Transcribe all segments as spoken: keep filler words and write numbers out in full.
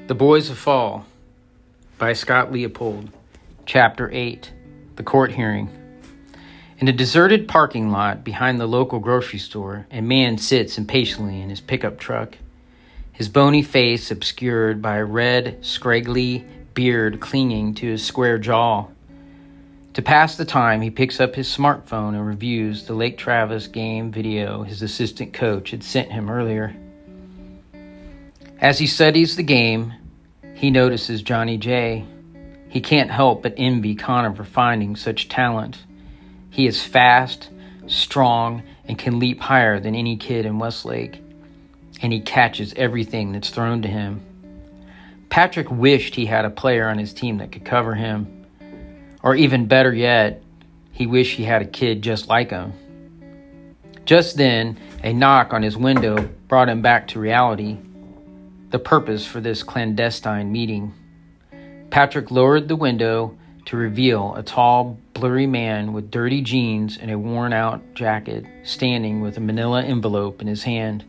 The Boys of Fall by Scott Leopold. Chapter eight. The Court Hearing. In a deserted parking lot behind the local grocery store, a man sits impatiently in his pickup truck, his bony face obscured by a red, scraggly beard clinging to his square jaw. To pass the time, he picks up his smartphone and reviews the Lake Travis game video his assistant coach had sent him earlier. As he studies the game, he notices Johnny J. He can't help but envy Connor for finding such talent. He is fast, strong, and can leap higher than any kid in Westlake, and he catches everything that's thrown to him. Patrick wished he had a player on his team that could cover him, or even better yet, he wished he had a kid just like him. Just then, a knock on his window brought him back to reality. The purpose for this clandestine meeting. Patrick lowered the window to reveal a tall, blurry man with dirty jeans and a worn-out jacket standing with a manila envelope in his hand.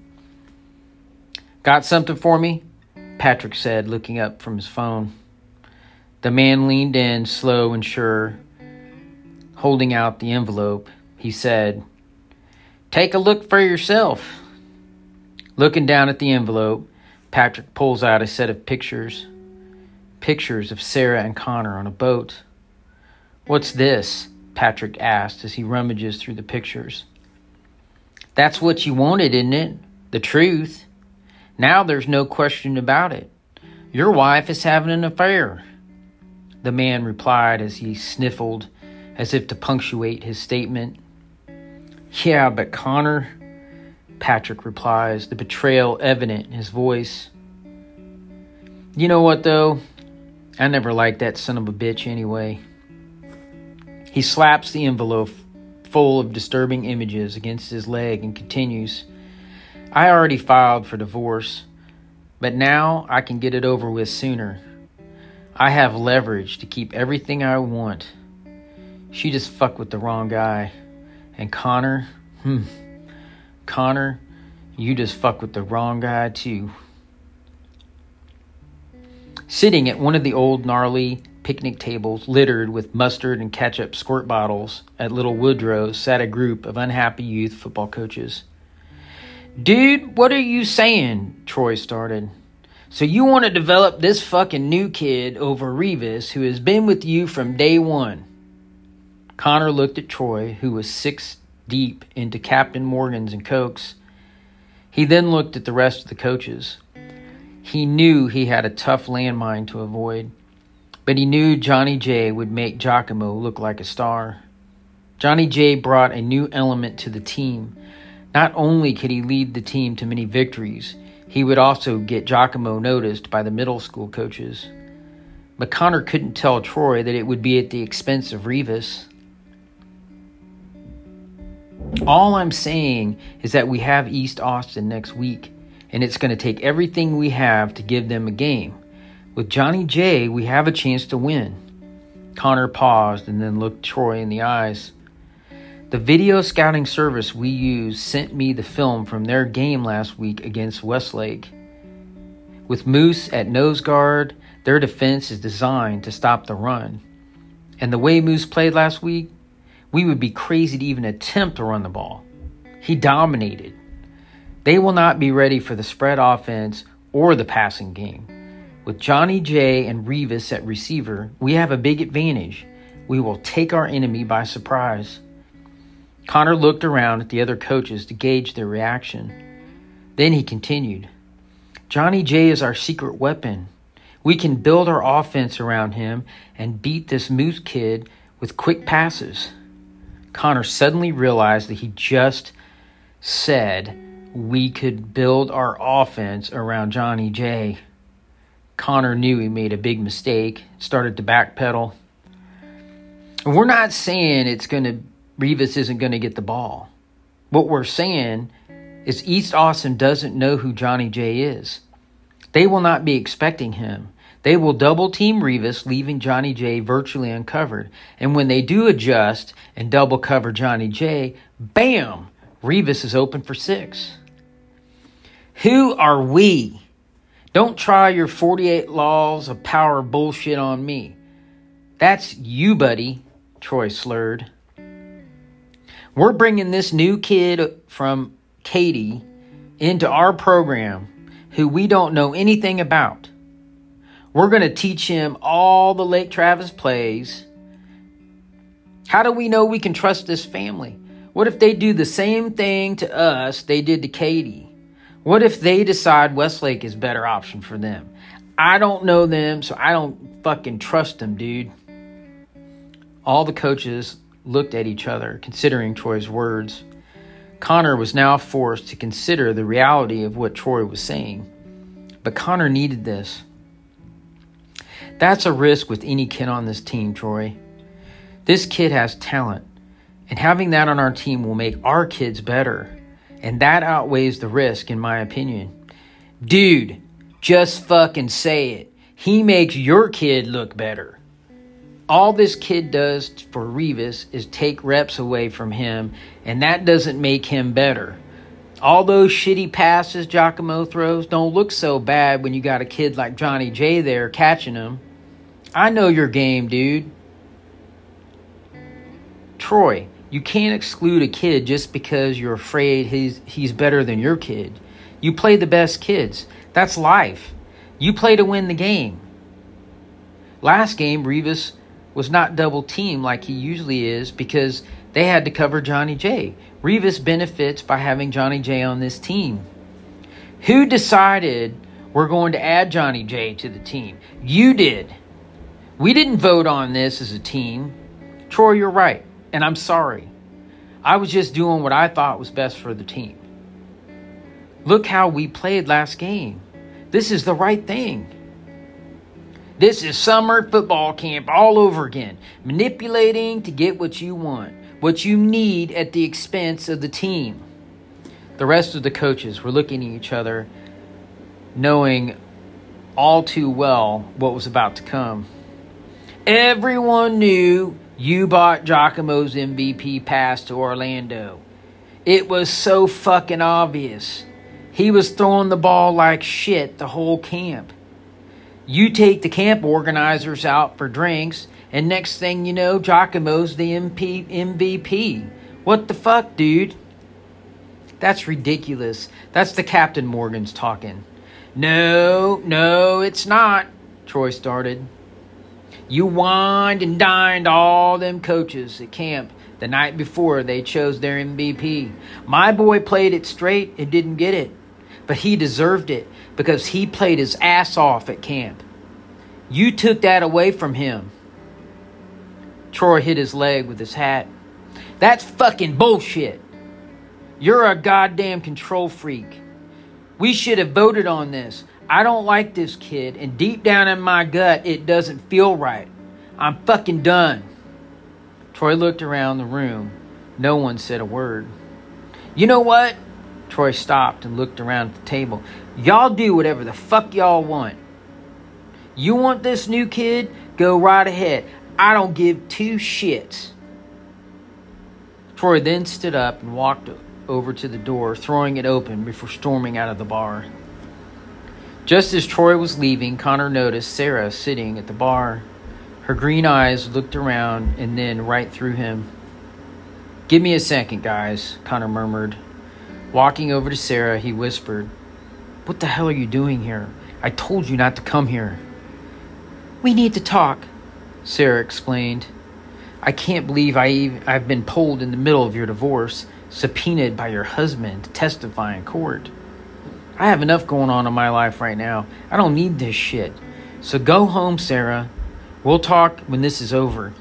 "Got something for me?" Patrick said, looking up from his phone. The man leaned in, slow and sure. Holding out the envelope, he said, "Take a look for yourself." Looking down at the envelope, Patrick pulls out a set of pictures. Pictures of Sarah and Connor on a boat. "What's this?" Patrick asked as he rummages through the pictures. "That's what you wanted, isn't it? The truth. Now there's no question about it. Your wife is having an affair," the man replied as he sniffled, as if to punctuate his statement. "Yeah, but Connor," Patrick replies, the betrayal evident in his voice. "You know what, though? I never liked that son of a bitch anyway." He slaps the envelope full of disturbing images against his leg and continues, "I already filed for divorce, but now I can get it over with sooner. I have leverage to keep everything I want. She just fucked with the wrong guy. And Connor, hmm, Connor, you just fucked with the wrong guy too." Sitting at one of the old gnarly picnic tables littered with mustard and ketchup squirt bottles at Little Woodrow's sat a group of unhappy youth football coaches. "Dude, what are you saying?" Troy started. "So you want to develop this fucking new kid over Revis, who has been with you from day one?" Connor looked at Troy, who was six deep into Captain Morgan's and Cokes. He then looked at the rest of the coaches. He knew he had a tough landmine to avoid, but he knew Johnny J would make Giacomo look like a star. Johnny J brought a new element to the team. Not only could he lead the team to many victories, he would also get Giacomo noticed by the middle school coaches. But Connor couldn't tell Troy that it would be at the expense of Revis. "All I'm saying is that we have East Austin next week, and it's going to take everything we have to give them a game. With Johnny J, we have a chance to win." Connor paused and then looked Troy in the eyes. "The video scouting service we use sent me the film from their game last week against Westlake. With Moose at nose guard, their defense is designed to stop the run. And the way Moose played last week, we would be crazy to even attempt to run the ball. He dominated. They will not be ready for the spread offense or the passing game. With Johnny J and Revis at receiver, we have a big advantage. We will take our enemy by surprise." Connor looked around at the other coaches to gauge their reaction. Then he continued, "Johnny J is our secret weapon. We can build our offense around him and beat this Moose kid with quick passes." Connor suddenly realized that he just said we could build our offense around Johnny J. Connor knew he made a big mistake, started to backpedal. "We're not saying it's going to Revis isn't going to get the ball. What we're saying is East Austin doesn't know who Johnny J is. They will not be expecting him. They will double team Revis, leaving Johnny J virtually uncovered. And when they do adjust and double cover Johnny J, bam, Revis is open for six. Who are we? Don't try your forty-eight laws of power bullshit on me. That's you, buddy, Troy slurred. We're bringing this new kid from Katy into our program who we don't know anything about. We're going to teach him all the Lake Travis plays. How do we know we can trust this family? What if they do the same thing to us they did to Katy? What if they decide Westlake is a better option for them? I don't know them, so I don't fucking trust them, dude. All the coaches looked at each other, considering Troy's words. Connor was now forced to consider the reality of what Troy was saying. But Connor needed this. That's a risk with any kid on this team, Troy. This kid has talent, and having that on our team will make our kids better. And that outweighs the risk, in my opinion. Dude, just fucking say it. He makes your kid look better. All this kid does for Revis is take reps away from him, and that doesn't make him better. All those shitty passes Giacomo throws don't look so bad when you got a kid like Johnny J there catching them. I know your game, dude. Troy, you can't exclude a kid just because you're afraid he's he's better than your kid. You play the best kids. That's life. You play to win the game. Last game, Revis was not double teamed like he usually is because they had to cover Johnny J. Revis benefits by having Johnny J on this team. Who decided we're going to add Johnny J to the team? You did. We didn't vote on this as a team. Troy, you're right. And I'm sorry. I was just doing what I thought was best for the team. Look how we played last game. This is the right thing. This is summer football camp all over again. Manipulating to get what you want, what you need at the expense of the team. The rest of the coaches were looking at each other, knowing all too well what was about to come. Everyone knew you bought Giacomo's M V P pass to Orlando. It was so fucking obvious. He was throwing the ball like shit the whole camp. You take the camp organizers out for drinks, and next thing you know, Giacomo's the M V P. What the fuck, dude? That's ridiculous. That's the Captain Morgan's talking. No, no, it's not, Troy started. You wined and dined all them coaches at camp the night before they chose their M V P. My boy played it straight and didn't get it. But he deserved it because he played his ass off at camp. You took that away from him. Troy hit his leg with his hat. That's fucking bullshit. You're a goddamn control freak. We should have voted on this. I don't like this kid, and deep down in my gut, it doesn't feel right. I'm fucking done. Troy looked around the room. No one said a word. You know what? Troy stopped and looked around at the table. Y'all do whatever the fuck y'all want. You want this new kid? Go right ahead. I don't give two shits. Troy then stood up and walked over to the door, throwing it open before storming out of the bar. Just as Troy was leaving, Connor noticed Sarah sitting at the bar. Her green eyes looked around and then right through him. Give me a second, guys, Connor murmured. Walking over to Sarah, he whispered, What the hell are you doing here? I told you not to come here. We need to talk, Sarah explained. I can't believe I even, I've been pulled in the middle of your divorce, subpoenaed by your husband to testify in court. I have enough going on in my life right now. I don't need this shit. So go home, Sarah. We'll talk when this is over.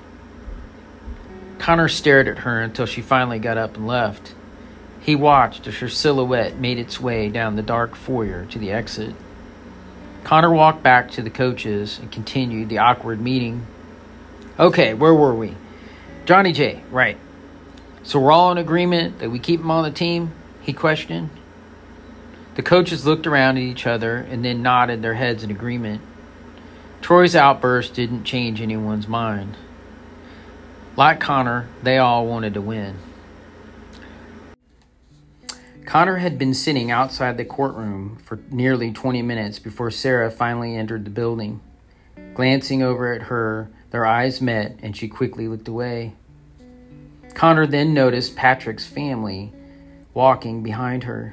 Connor stared at her until she finally got up and left. He watched as her silhouette made its way down the dark foyer to the exit. Connor walked back to the coaches and continued the awkward meeting. Okay, where were we? Johnny J, right. So we're all in agreement that we keep him on the team? He questioned. The coaches looked around at each other and then nodded their heads in agreement. Troy's outburst didn't change anyone's mind. Like Connor, they all wanted to win. Connor had been sitting outside the courtroom for nearly twenty minutes before Sarah finally entered the building. Glancing over at her, their eyes met, and she quickly looked away. Connor then noticed Patrick's family walking behind her.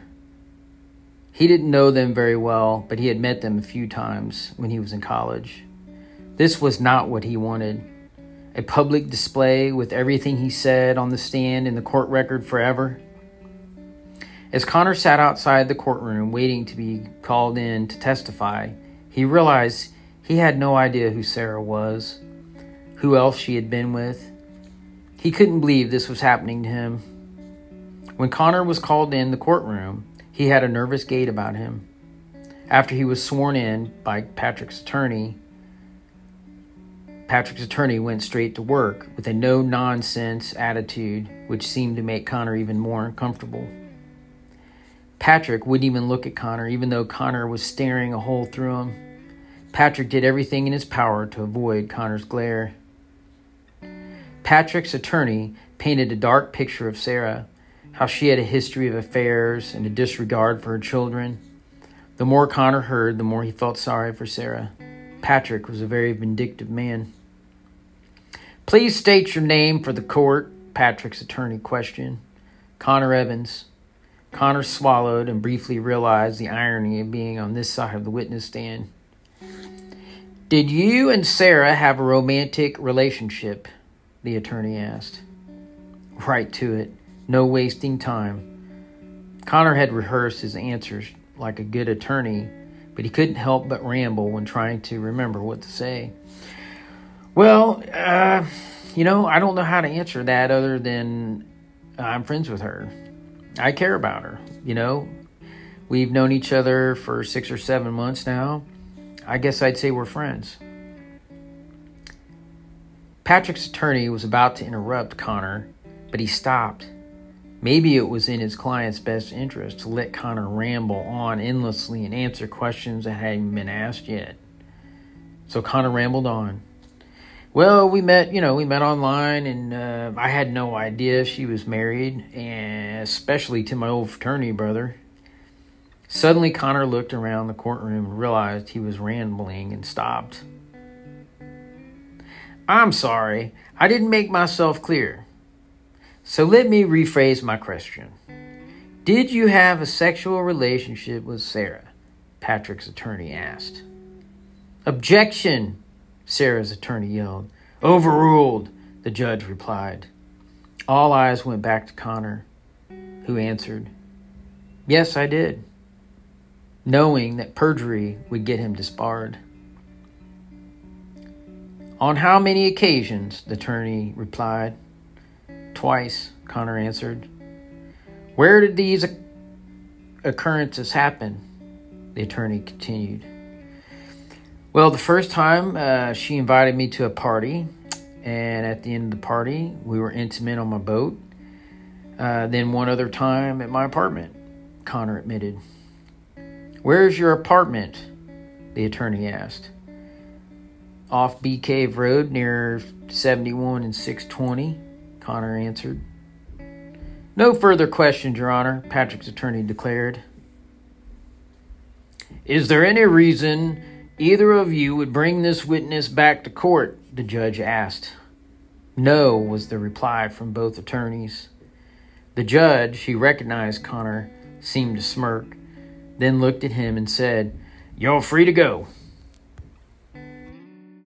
He didn't know them very well, but he had met them a few times when he was in college. This was not what he wanted. A public display with everything he said on the stand in the court record forever. As Connor sat outside the courtroom waiting to be called in to testify, he realized he had no idea who Sarah was, who else she had been with. He couldn't believe this was happening to him. When Connor was called in the courtroom, he had a nervous gait about him. After he was sworn in by Patrick's attorney, Patrick's attorney went straight to work with a no-nonsense attitude, which seemed to make Connor even more uncomfortable. Patrick wouldn't even look at Connor, even though Connor was staring a hole through him. Patrick did everything in his power to avoid Connor's glare. Patrick's attorney painted a dark picture of Sarah, how she had a history of affairs and a disregard for her children. The more Connor heard, the more he felt sorry for Sarah. Patrick was a very vindictive man. "Please state your name for the court," Patrick's attorney questioned. "Connor Evans." Connor swallowed and briefly realized the irony of being on this side of the witness stand. "Did you and Sarah have a romantic relationship?" the attorney asked. Right to it. No wasting time. Connor had rehearsed his answers like a good attorney, but he couldn't help but ramble when trying to remember what to say. Well, uh, you know, I don't know how to answer that other than I'm friends with her. I care about her, you know. We've known each other for six or seven months now. I guess I'd say we're friends. Patrick's attorney was about to interrupt Connor, but he stopped. Maybe it was in his client's best interest to let Connor ramble on endlessly and answer questions that hadn't been asked yet. So Connor rambled on. Well, we met, you know, we met online, and uh, I had no idea she was married, and especially to my old fraternity brother. Suddenly, Connor looked around the courtroom and realized he was rambling and stopped. "I'm sorry, I didn't make myself clear. So let me rephrase my question. Did you have a sexual relationship with Sarah?" Patrick's attorney asked. "Objection!" Sarah's attorney yelled. "Overruled," the judge replied. All eyes went back to Connor, who answered, "Yes, I did," knowing that perjury would get him disbarred. "On how many occasions?" the attorney replied. "Twice," Connor answered. "Where did these occurrences happen?" the attorney continued. "Well, the first time uh, she invited me to a party, and at the end of the party, we were intimate on my boat. Uh, then one other time at my apartment," Connor admitted. "Where's your apartment?" the attorney asked. "Off Bee Cave Road near seventy-one and six twenty, Connor answered. "No further questions, Your Honor," Patrick's attorney declared. "Is there any reason either of you would bring this witness back to court?" the judge asked. "No," was the reply from both attorneys. The judge, who recognized Connor, seemed to smirk, then looked at him and said, "You're free to go."